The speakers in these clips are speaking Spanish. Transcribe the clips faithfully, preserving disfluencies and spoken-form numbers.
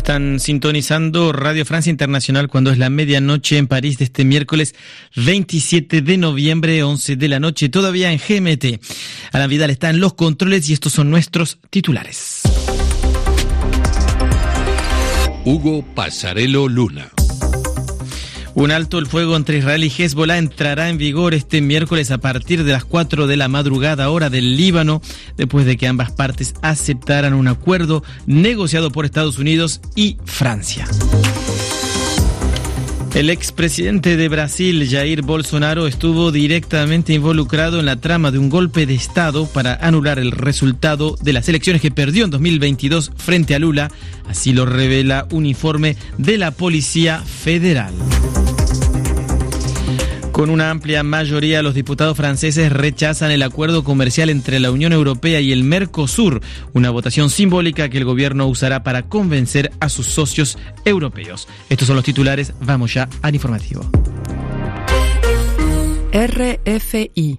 Están sintonizando Radio Francia Internacional cuando es la medianoche en París de este miércoles veintisiete de noviembre, once de la noche, todavía en G M T. Alan Vidal está en los controles y estos son nuestros titulares. Hugo Pasarello Luna. Un alto el fuego entre Israel y Hezbollah entrará en vigor este miércoles a partir de las cuatro de la madrugada, hora del Líbano, después de que ambas partes aceptaran un acuerdo negociado por Estados Unidos y Francia. El expresidente de Brasil, Jair Bolsonaro, estuvo directamente involucrado en la trama de un golpe de Estado para anular el resultado de las elecciones que perdió en dos mil veintidós frente a Lula. Así lo revela un informe de la Policía Federal. Con una amplia mayoría, los diputados franceses rechazan el acuerdo comercial entre la Unión Europea y el Mercosur, una votación simbólica que el gobierno usará para convencer a sus socios europeos. Estos son los titulares, vamos ya al informativo. R F I.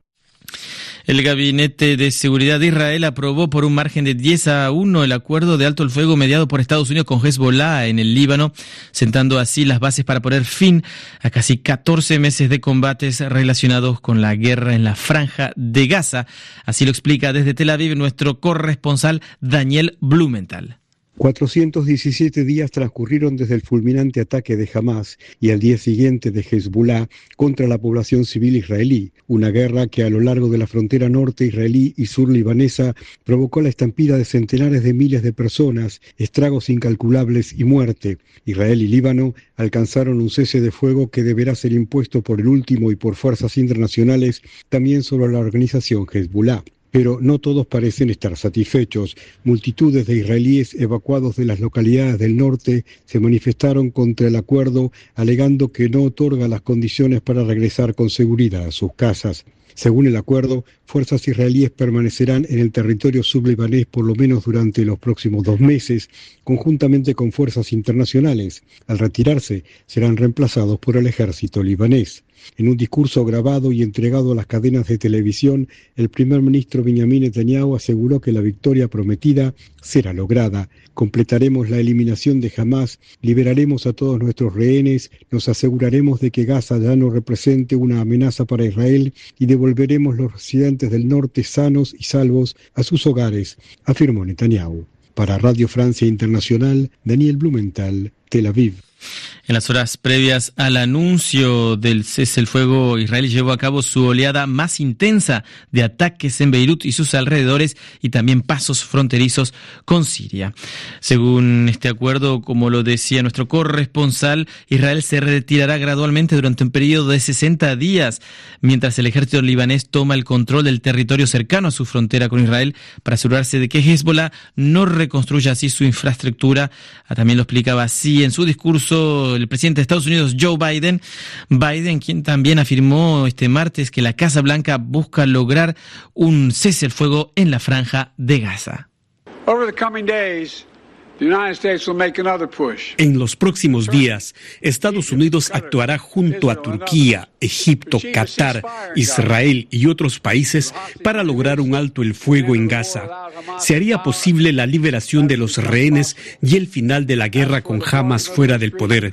El Gabinete de Seguridad de Israel aprobó por un margen de diez a uno el acuerdo de alto el fuego mediado por Estados Unidos con Hezbollah en el Líbano, sentando así las bases para poner fin a casi catorce meses de combates relacionados con la guerra en la Franja de Gaza. Así lo explica desde Tel Aviv nuestro corresponsal Daniel Blumenthal. cuatrocientos diecisiete días transcurrieron desde el fulminante ataque de Hamás y al día siguiente de Hezbollah contra la población civil israelí, una guerra que a lo largo de la frontera norte israelí y sur libanesa provocó la estampida de centenares de miles de personas, estragos incalculables y muerte. Israel y Líbano alcanzaron un cese de fuego que deberá ser impuesto por el último y por fuerzas internacionales también sobre la organización Hezbollah. Pero no todos parecen estar satisfechos. Multitudes de israelíes evacuados de las localidades del norte se manifestaron contra el acuerdo, alegando que no otorga las condiciones para regresar con seguridad a sus casas. Según el acuerdo, fuerzas israelíes permanecerán en el territorio sublibanés por lo menos durante los próximos dos meses, conjuntamente con fuerzas internacionales. Al retirarse, serán reemplazados por el ejército libanés. En un discurso grabado y entregado a las cadenas de televisión, el primer ministro Benjamin Netanyahu aseguró que la victoria prometida será lograda. Completaremos la eliminación de Hamás, liberaremos a todos nuestros rehenes, nos aseguraremos de que Gaza ya no represente una amenaza para Israel y devolveremos los residentes del norte sanos y salvos a sus hogares, afirmó Netanyahu. Para Radio Francia Internacional, Daniel Blumenthal, Tel Aviv. En las horas previas al anuncio del cese el fuego, Israel llevó a cabo su oleada más intensa de ataques en Beirut y sus alrededores y también pasos fronterizos con Siria. Según este acuerdo, como lo decía nuestro corresponsal, Israel se retirará gradualmente durante un periodo de sesenta días, mientras el ejército libanés toma el control del territorio cercano a su frontera con Israel para asegurarse de que Hezbollah no reconstruya así su infraestructura. También lo explicaba así en su discurso el presidente de Estados Unidos, Joe Biden. Biden, quien también afirmó este martes que la Casa Blanca busca lograr un cese al fuego en la Franja de Gaza. Over the coming days, the United States will make another push. En los próximos días, Estados Unidos actuará junto a Turquía, Egipto, Qatar, Israel y otros países para lograr un alto el fuego en Gaza. Se haría posible la liberación de los rehenes y el final de la guerra con Hamás fuera del poder.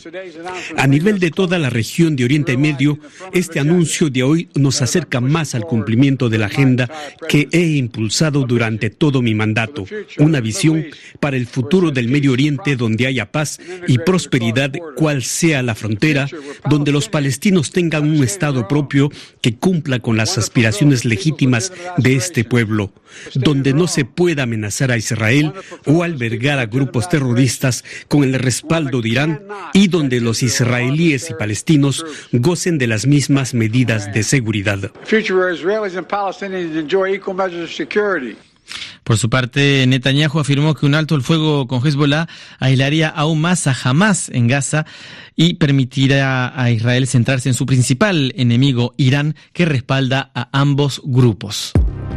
A nivel de toda la región de Oriente Medio, este anuncio de hoy nos acerca más al cumplimiento de la agenda que he impulsado durante todo mi mandato. Una visión para el futuro del Medio Oriente donde haya paz y prosperidad, cual sea la frontera, donde los palestinos tengan un Estado propio que cumpla con las aspiraciones legítimas de este pueblo, donde no se pueda amenazar a Israel o albergar a grupos terroristas con el respaldo de Irán y donde los israelíes y palestinos gocen de las mismas medidas de seguridad. Por su parte, Netanyahu afirmó que un alto el fuego con Hezbollah aislaría aún más a Hamás en Gaza y permitirá a Israel centrarse en su principal enemigo, Irán, que respalda a ambos grupos.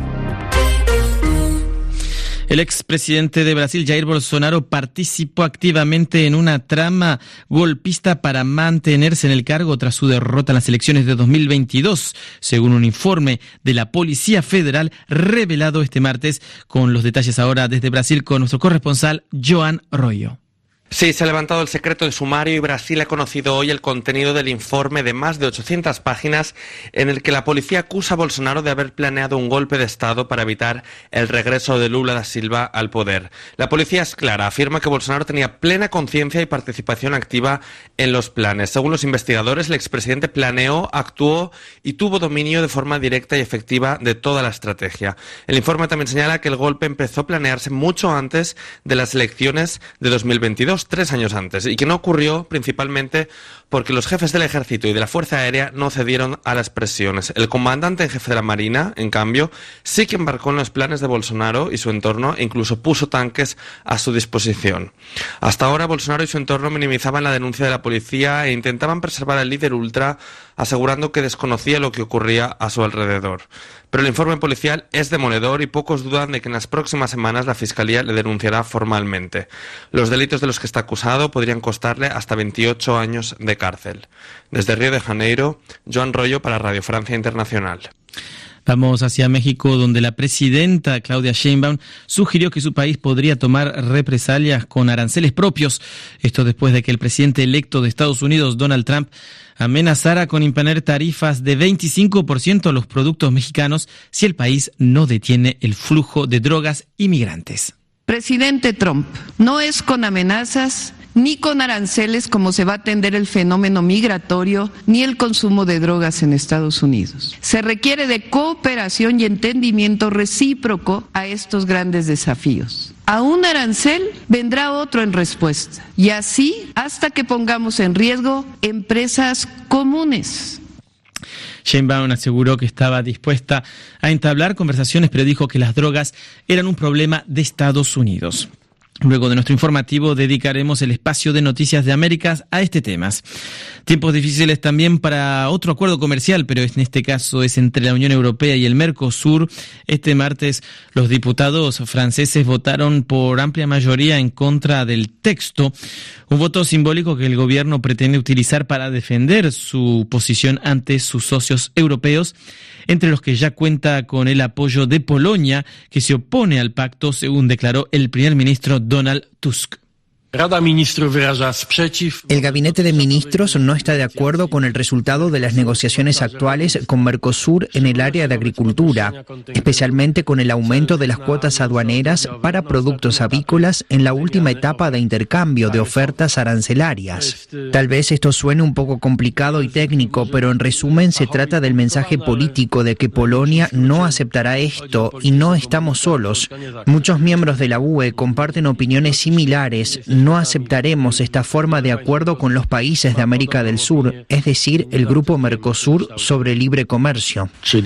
El expresidente de Brasil, Jair Bolsonaro, participó activamente en una trama golpista para mantenerse en el cargo tras su derrota en las elecciones de dos mil veintidós, según un informe de la Policía Federal revelado este martes. Con los detalles ahora desde Brasil con nuestro corresponsal, Joan Royo. Sí, se ha levantado el secreto de sumario y Brasil ha conocido hoy el contenido del informe de más de ochocientas páginas en el que la policía acusa a Bolsonaro de haber planeado un golpe de Estado para evitar el regreso de Lula da Silva al poder. La policía es clara, afirma que Bolsonaro tenía plena conciencia y participación activa en los planes. Según los investigadores, el expresidente planeó, actuó y tuvo dominio de forma directa y efectiva de toda la estrategia. El informe también señala que el golpe empezó a planearse mucho antes de las elecciones de dos mil veintidós. Tres años antes, y que no ocurrió principalmente porque los jefes del ejército y de la Fuerza Aérea no cedieron a las presiones. El comandante en jefe de la Marina, en cambio, sí que embarcó en los planes de Bolsonaro y su entorno e incluso puso tanques a su disposición. Hasta ahora, Bolsonaro y su entorno minimizaban la denuncia de la policía e intentaban preservar al líder ultra, asegurando que desconocía lo que ocurría a su alrededor. Pero el informe policial es demoledor y pocos dudan de que en las próximas semanas la Fiscalía le denunciará formalmente. Los delitos de los que está acusado podrían costarle hasta veintiocho años de cárcel. Desde Río de Janeiro, Joan Rollo para Radio Francia Internacional. Vamos hacia México, donde la presidenta Claudia Sheinbaum sugirió que su país podría tomar represalias con aranceles propios. Esto después de que el presidente electo de Estados Unidos, Donald Trump, amenazara con imponer tarifas de veinticinco por ciento a los productos mexicanos si el país no detiene el flujo de drogas y migrantes. Presidente Trump, no es con amenazas ni con aranceles como se va a atender el fenómeno migratorio ni el consumo de drogas en Estados Unidos. Se requiere de cooperación y entendimiento recíproco a estos grandes desafíos. A un arancel vendrá otro en respuesta, y así hasta que pongamos en riesgo empresas comunes. Sheinbaum aseguró que estaba dispuesta a entablar conversaciones, pero dijo que las drogas eran un problema de Estados Unidos. Luego de nuestro informativo dedicaremos el espacio de Noticias de Américas a este tema. Tiempos difíciles también para otro acuerdo comercial, pero en este caso es entre la Unión Europea y el Mercosur. Este martes los diputados franceses votaron por amplia mayoría en contra del texto, un voto simbólico que el gobierno pretende utilizar para defender su posición ante sus socios europeos, entre los que ya cuenta con el apoyo de Polonia, que se opone al pacto, según declaró el primer ministro Donald Tusk. El gabinete de ministros no está de acuerdo con el resultado de las negociaciones actuales con Mercosur en el área de agricultura, especialmente con el aumento de las cuotas aduaneras para productos avícolas en la última etapa de intercambio de ofertas arancelarias. Tal vez esto suene un poco complicado y técnico, pero en resumen se trata del mensaje político de que Polonia no aceptará esto y no estamos solos. Muchos miembros de la U E comparten opiniones similares. No aceptaremos esta forma de acuerdo con los países de América del Sur, es decir, el Grupo Mercosur sobre libre comercio.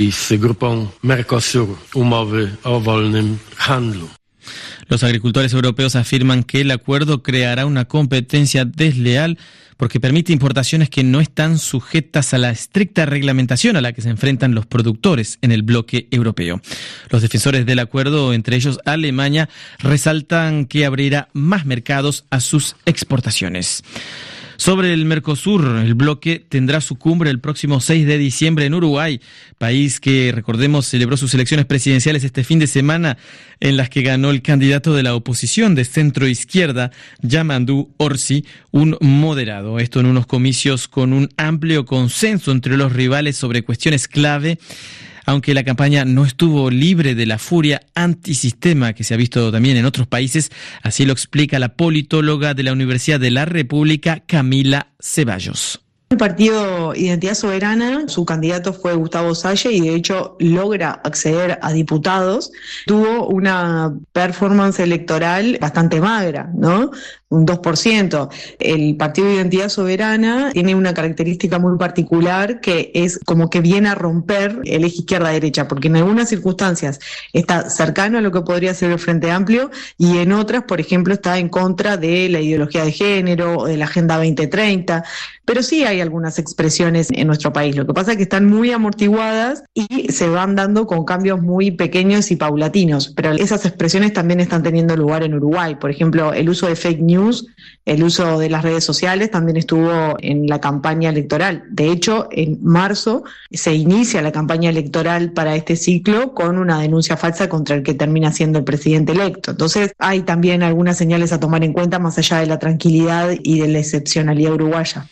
Los agricultores europeos afirman que el acuerdo creará una competencia desleal porque permite importaciones que no están sujetas a la estricta reglamentación a la que se enfrentan los productores en el bloque europeo. Los defensores del acuerdo, entre ellos Alemania, resaltan que abrirá más mercados a sus exportaciones. Sobre el Mercosur, el bloque tendrá su cumbre el próximo seis de diciembre en Uruguay, país que, recordemos, celebró sus elecciones presidenciales este fin de semana, en las que ganó el candidato de la oposición de centro-izquierda, Yamandu Orsi, un moderado. Esto en unos comicios con un amplio consenso entre los rivales sobre cuestiones clave, aunque la campaña no estuvo libre de la furia antisistema que se ha visto también en otros países. Así lo explica la politóloga de la Universidad de la República, Camila Ceballos. El partido Identidad Soberana, su candidato fue Gustavo Salle y de hecho logra acceder a diputados. Tuvo una performance electoral bastante magra, ¿no? Un dos por ciento. El partido Identidad Soberana tiene una característica muy particular que es como que viene a romper el eje izquierda-derecha, porque en algunas circunstancias está cercano a lo que podría ser el Frente Amplio y en otras, por ejemplo, está en contra de la ideología de género o de la Agenda veinte treinta. pero sí hay algunas expresiones en nuestro país. Lo que pasa es que están muy amortiguadas y se van dando con cambios muy pequeños y paulatinos, pero esas expresiones también están teniendo lugar en Uruguay. Por ejemplo, el uso de fake news, el uso de las redes sociales también estuvo en la campaña electoral. De hecho, en marzo se inicia la campaña electoral para este ciclo con una denuncia falsa contra el que termina siendo el presidente electo. Entonces, hay también algunas señales a tomar en cuenta más allá de la tranquilidad y de la excepcionalidad uruguaya.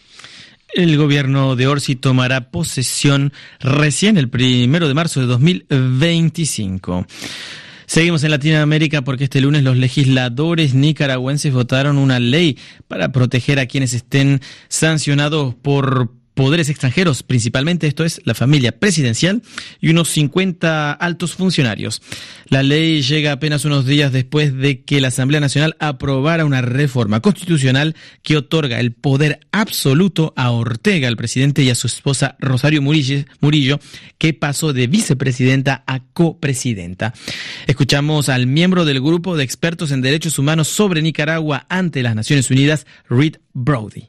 El gobierno de Orsi tomará posesión recién el primero de marzo de dos mil veinticinco. Seguimos en Latinoamérica porque este lunes los legisladores nicaragüenses votaron una ley para proteger a quienes estén sancionados por poderes extranjeros, principalmente esto es la familia presidencial y unos cincuenta altos funcionarios. La ley llega apenas unos días después de que la Asamblea Nacional aprobara una reforma constitucional que otorga el poder absoluto a Ortega, el presidente, y a su esposa Rosario Murillo, que pasó de vicepresidenta a copresidenta. Escuchamos al miembro del grupo de expertos en derechos humanos sobre Nicaragua ante las Naciones Unidas, Reed Brody.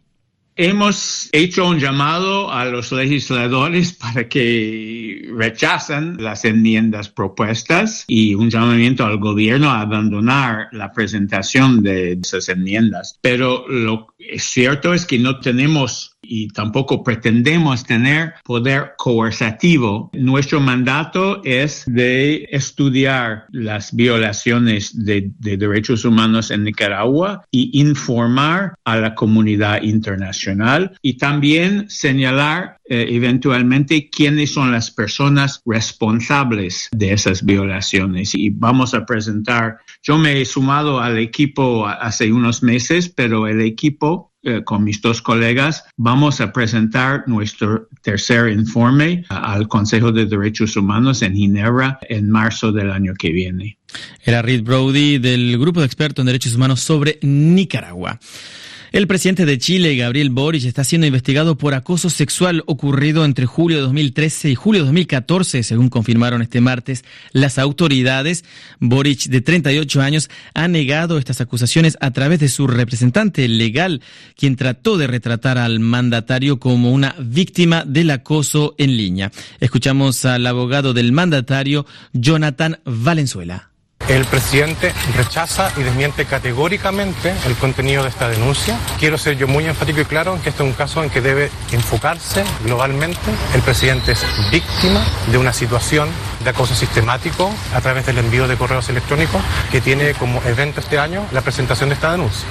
Hemos hecho un llamado a los legisladores para que rechacen las enmiendas propuestas y un llamamiento al gobierno a abandonar la presentación de esas enmiendas. Pero lo cierto es que no tenemos y tampoco pretendemos tener poder coercitivo. Nuestro mandato es de estudiar las violaciones de, de derechos humanos en Nicaragua y informar a la comunidad internacional y también señalar eh, eventualmente quiénes son las personas responsables de esas violaciones. Y vamos a presentar, yo me he sumado al equipo hace unos meses, pero el equipo Eh, con mis dos colegas, vamos a presentar nuestro tercer informe al Consejo de Derechos Humanos en Ginebra en marzo del año que viene. Era Reed Brody del Grupo de Expertos en Derechos Humanos sobre Nicaragua. El presidente de Chile, Gabriel Boric, está siendo investigado por acoso sexual ocurrido entre julio de dos mil trece y julio de dos mil catorce, según confirmaron este martes las autoridades. Boric, de treinta y ocho años, ha negado estas acusaciones a través de su representante legal, quien trató de retratar al mandatario como una víctima del acoso en línea. Escuchamos al abogado del mandatario, Jonathan Valenzuela. El presidente rechaza y desmiente categóricamente el contenido de esta denuncia. Quiero ser yo muy enfático y claro en que este es un caso en que debe enfocarse globalmente. El presidente es víctima de una situación de acoso sistemático a través del envío de correos electrónicos que tiene como evento este año la presentación de esta denuncia.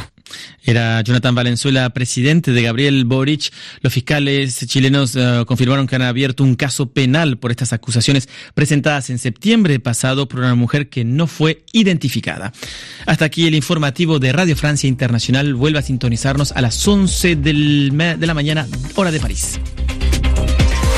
Era Jonathan Valenzuela, presidente de Gabriel Boric. Los fiscales chilenos uh, confirmaron que han abierto un caso penal por estas acusaciones presentadas en septiembre pasado por una mujer que no fue identificada. Hasta aquí el informativo de Radio Francia Internacional. Vuelve a sintonizarnos a las once del me- de la mañana, hora de París.